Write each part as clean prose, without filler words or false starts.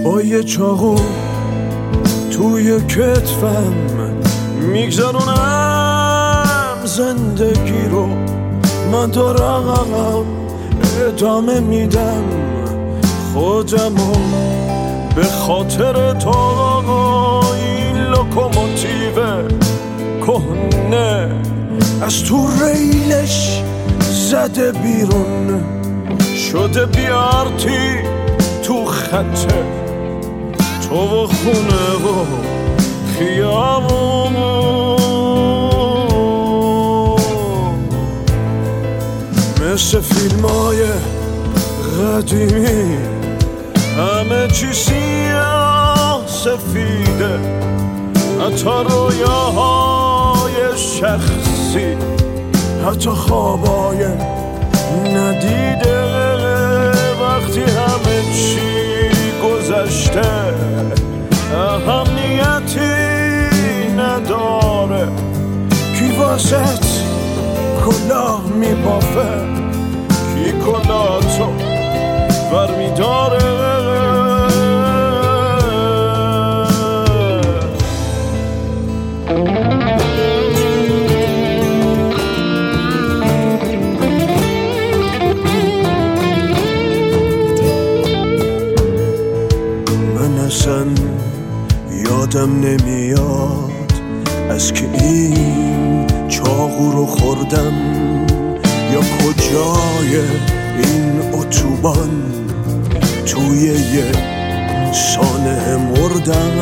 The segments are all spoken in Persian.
با یه چاقو توی کتفم میگذرونم زندگی رو. من دارم ادامه میدم خودمو به خاطر تو. این لوکوموتیو کهنه از تو ریلش زده بیرون، شده بیارتی تو خطه تو و خونه و خیابون. مثل فیلمای قدیمی همه چی سیاه سفیده، حتی رویاهای شخصی، حتی خوابای ندیده. وقتی همه چی گذشته اهمیتی نداره، کی واسط کلاه میبافه، کی کلاهتو برمیداره. یادم نمیاد از که این چاقو رو خوردم یا کجای این اتوبان توی یه سانه مردم.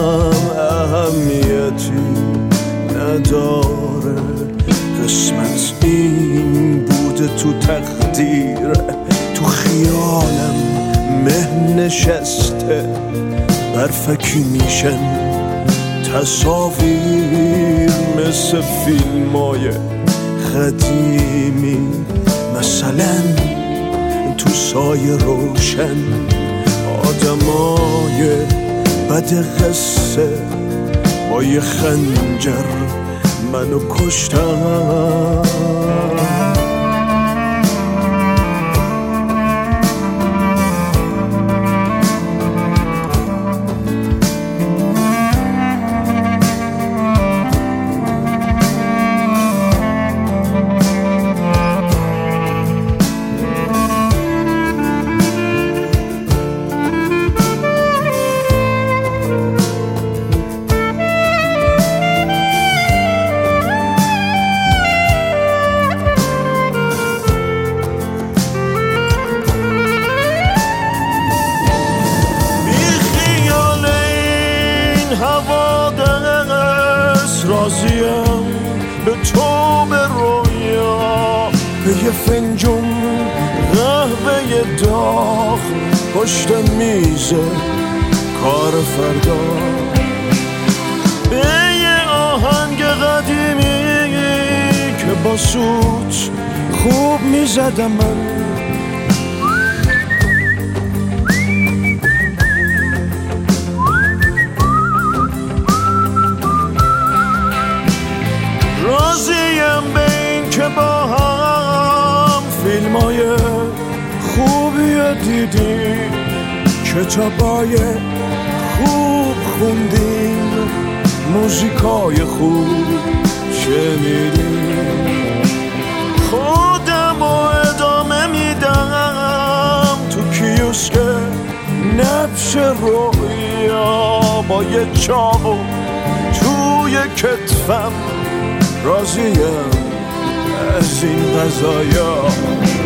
اهمیتی نداره، قسمت این بوده تو تقدیر، تو خیالم مه نشسته، برفکی میشن تصاویر مثل فیلمای قدیمی. مثلا تو سایه روشن آدمای بد قصه با یه خنجر منو کشتن. راضیم به تو به رویا، به یه فنجون قهوه داغ پشت میز کار فردا، به یه آهنگ قدیمی که با سوت خوب میزدم من. راضیم به این که با هم فیلمای خوبی دیدیم، کتابای خوب خوندیم، موزیکای خوب شنیدیم. خودم رو ادامه میدم تو کیوسک نبش رویا، با یه چاقو توی کتفم. راضیم از این قضایا.